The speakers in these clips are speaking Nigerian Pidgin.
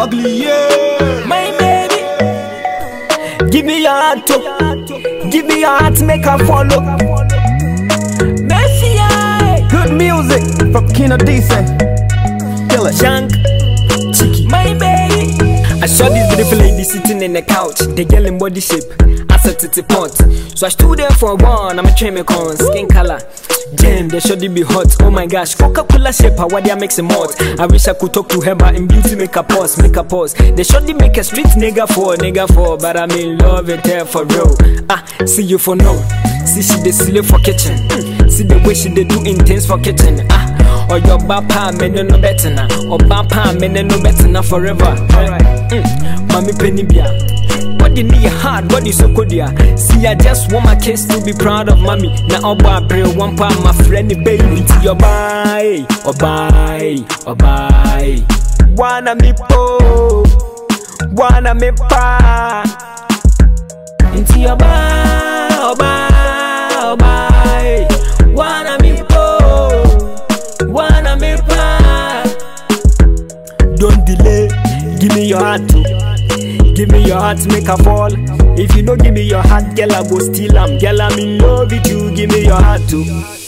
ugly, yeah. My baby, give me your heart, give me your heart, make her follow. Messi, Good music from Kino Decent. Kill it. Shank, Chicky, my baby. I saw this beautiful lady sitting in the couch, the girl in body shape, as a titty pot. So I stood there for a while, I'm a trim con, skin color. Damn, the shoddy be hot, oh my gosh. Coca-Cola shape, how they makes him hot. I wish I could talk to her, but in beauty make a pause, make a pause. The shoddy make a street nigga for, but I'm in love with her for real. See you for no. See she the slave for kitchen. See the way she they do intense for kitchen. Or your bapa men no better na, or bapa men no better na forever. Mommy penny bia. Body need hard, body so good ya. See I just want my kids to be proud of mommy. Now oba bring one pa my friend baby to your bye, oh bye, oh bye. Wanna me po, wanna me pa. Into your bye, oh bye, oh bye. Wanna me po, wanna me pa. Don't delay, give me your heart too. Give me your heart, make her fall. If you don't give me your heart, girl, I go steal am. Girl, I'm in love with you. Give me your heart too.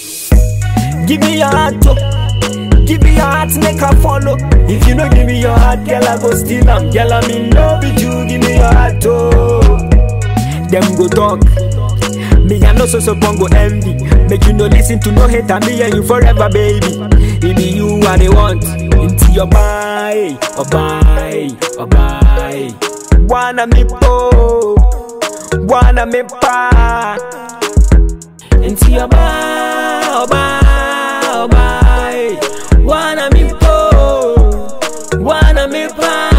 Give me your heart too. Give me your heart, make her follow. If you don't give me your heart, girl, I go steal am. Girl, I'm in love with you. Give me your heart too. Them go talk. Me I know so bongo envy. Make you no listen to no hate and me and you forever, baby. It be you what they want. Into your bye, oh bye, oh bye. Wanna me po, wanna me pa. Into your bye, oh bye, oh bye. Wanna me po, wanna me pa.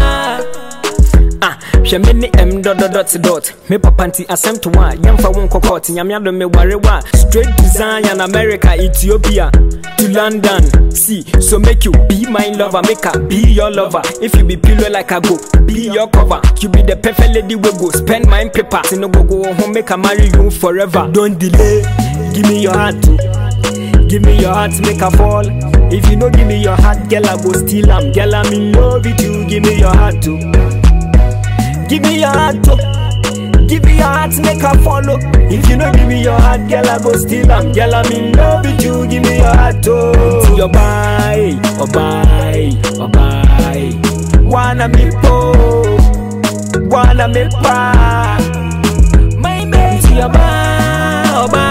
She many dot. Me papanti asem to one. Yamfa won kokot. Nyamiado me warewa. Straight design in America, Ethiopia to London. See, so make you be my lover. Make her be your lover. If you be pillow like I go, be your cover. You be the perfect lady we go spend my paper. No go home, make her marry you forever. Don't delay. Give me your heart too. Give me your heart, make her fall. If you don't give me your heart, girl, I go steal am. Girl, I'm in love with you. Give me your heart too. Give me your heart too. Give me your heart, make her follow. If you don't give me your heart, girl, I go steal am. Girl, I'm in love with you. Give me your heart too. To your bye, oh bye, oh bye. Wanna me po, wanna me pa. My baby, to your bye, oh bye.